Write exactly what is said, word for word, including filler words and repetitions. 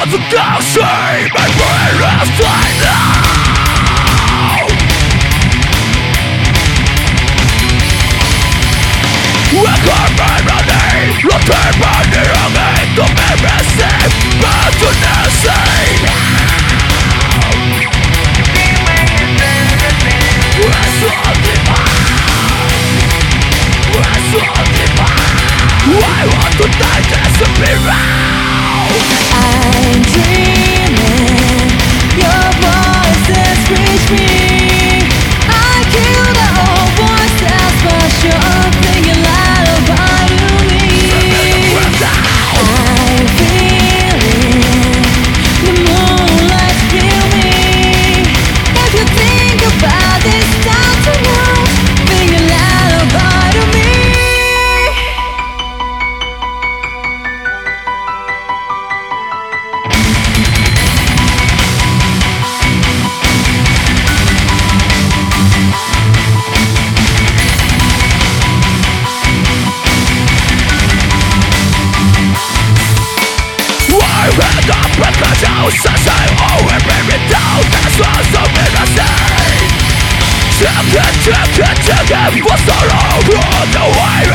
the galaxy, my brain is flying now. When I'm running, looking for the only to be received, but to not see now. We're so divine, we're so divine. I want to die, disappear. I'm dreaming, your voices reach me. I kill the old voices, but you're thinking lullaby to me. I'm feeling the moonlight feel me. If you think about this time tonight, thinking lullaby to me. Head up with the house as I always bring me down. That's what's so menacing. Check it, check it, check it for sorrow. Run away